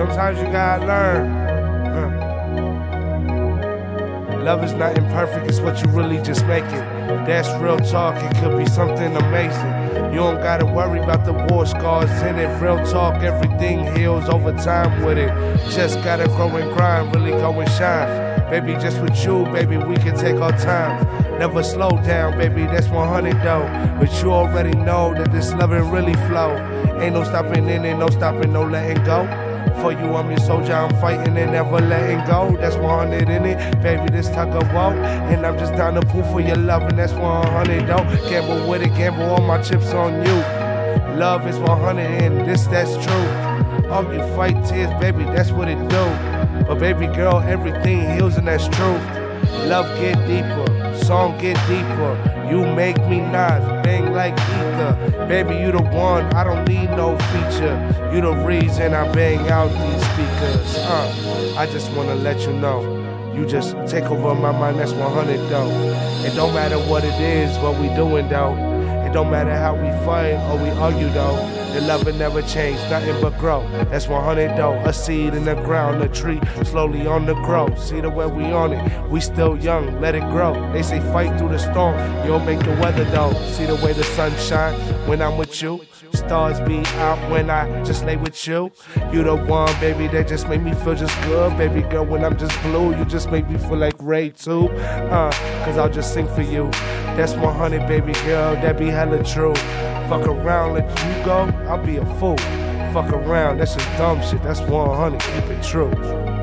Sometimes you gotta learn. Love is not imperfect, it's what you really just make it. That's real talk, it could be something amazing. You don't gotta worry about the war scars in it. Real talk, everything heals over time with it. Just gotta grow and grind, really go and shine. Baby, just with you, baby, we can take our time. Never slow down, baby, that's 100 though. But you already know that this loving really flow. Ain't no stopping in it, no stopping, no letting go. For you, I'm your soldier, I'm fighting and never letting go. That's 100 in it, baby, this tug of war. And I'm just down to pull for your love, and that's 100 though. Gamble with it, gamble all my chips on you. Love is 100 and that's true. Argue, fight, tears, baby, that's what it do. But baby girl, everything heals and that's true. Love get deeper, song get deeper. You make me Nas, bang like ether. Baby, you the one, I don't need no feature. You the reason I bang out these speakers. I just wanna let you know. You just take over my mind, that's 100 though. It don't matter what it is, what we doing though. It don't matter how we fight or we argue though. The love will never change, nothing but grow. That's 100 though. A seed in the ground, a tree slowly on the grow. See the way we on it, we still young, let it grow. They say fight through the storm, you'll make the weather though. See the way the sun shine when I'm with you. Stars be out when I just lay with you. You the one, baby, that just make me feel just good. Baby girl, when I'm just blue, you just make me feel like Ray too. Cause I'll just sing for you. That's 100, baby girl, that be hella true. Fuck around, let you go, I'll be a fool. Fuck around, that's just dumb shit, that's 100, keep it true.